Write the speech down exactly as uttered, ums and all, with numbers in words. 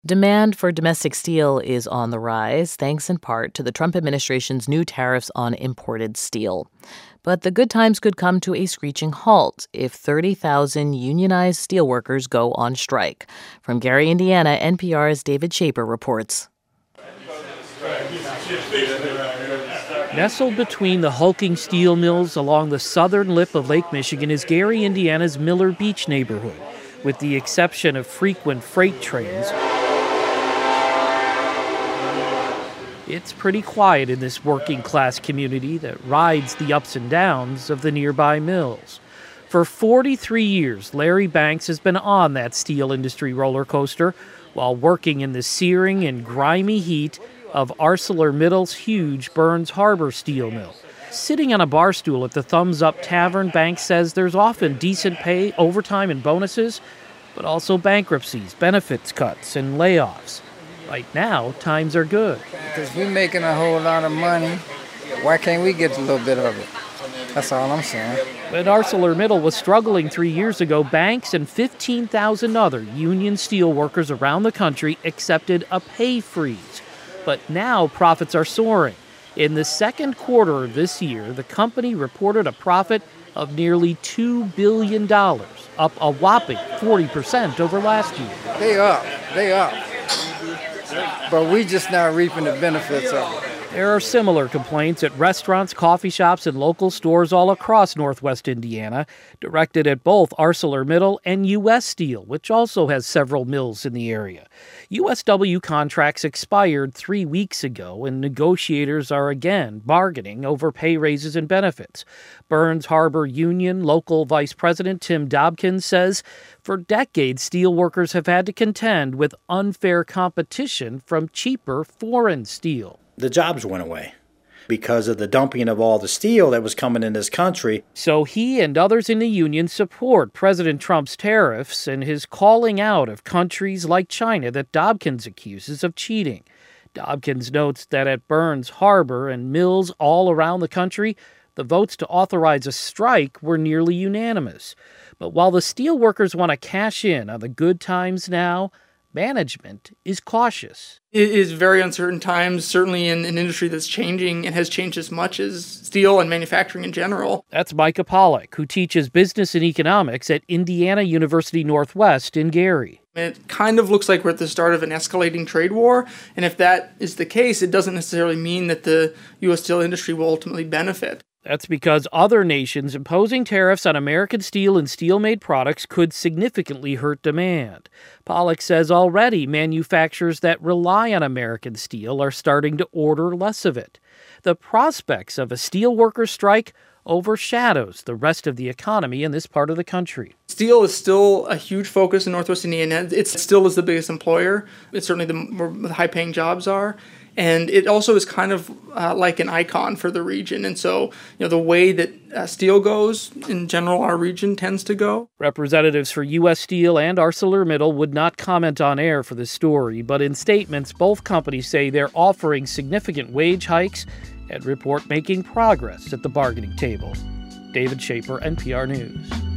Demand for domestic steel is on the rise, thanks in part to the Trump administration's new tariffs on imported steel. But the good times could come to a screeching halt if thirty thousand unionized steelworkers go on strike. From Gary, Indiana, N P R's David Shaper reports. Nestled between the hulking steel mills along the southern lip of Lake Michigan is Gary, Indiana's Miller Beach neighborhood. With the exception of frequent freight trains, it's pretty quiet in this working-class community that rides the ups and downs of the nearby mills. For forty-three years, Larry Banks has been on that steel industry roller coaster while working in the searing and grimy heat of ArcelorMittal's huge Burns Harbor steel mill. Sitting on a bar stool at the Thumbs Up Tavern, Banks says there's often decent pay, overtime, and bonuses, but also bankruptcies, benefits cuts, and layoffs. Right now, times are good. Because we're making a whole lot of money. Why can't we get a little bit of it? That's all I'm saying. When ArcelorMittal was struggling three years ago, Banks and fifteen thousand other union steel workers around the country accepted a pay freeze. But now profits are soaring. In the second quarter of this year, the company reported a profit of nearly two billion dollars, up a whopping forty percent over last year. They up. They up. But we just not reaping the benefits of it. There are similar complaints at restaurants, coffee shops, and local stores all across Northwest Indiana, directed at both ArcelorMittal and U S Steel, which also has several mills in the area. U S W contracts expired three weeks ago, and negotiators are again bargaining over pay raises and benefits. Burns Harbor Union local Vice President Tim Dobkins says for decades, steelworkers have had to contend with unfair competition from cheaper foreign steel. The jobs went away because of the dumping of all the steel that was coming in this country. So he and others in the union support President Trump's tariffs and his calling out of countries like China that Dobkins accuses of cheating. Dobkins notes that at Burns Harbor and mills all around the country, the votes to authorize a strike were nearly unanimous. But while the steelworkers want to cash in on the good times now, management is cautious. It is very uncertain times, certainly in an industry that's changing and has changed as much as steel and manufacturing in general. That's Micah Pollock, who teaches business and economics at Indiana University Northwest in Gary. It kind of looks like we're at the start of an escalating trade war, and if that is the case, it doesn't necessarily mean that the U S steel industry will ultimately benefit. That's because other nations imposing tariffs on American steel and steel-made products could significantly hurt demand. Pollock says already manufacturers that rely on American steel are starting to order less of it. The prospects of a steelworker strike overshadows the rest of the economy in this part of the country. Steel is still a huge focus in Northwest Indiana. It still is the biggest employer. It's certainly the where the high-paying jobs are. And it also is kind of uh, like an icon for the region. And so, you know, the way that uh, steel goes, in general, our region tends to go. Representatives for U S Steel and ArcelorMittal would not comment on air for this story, but in statements, both companies say they're offering significant wage hikes and report making progress at the bargaining table. David Shaper, N P R News.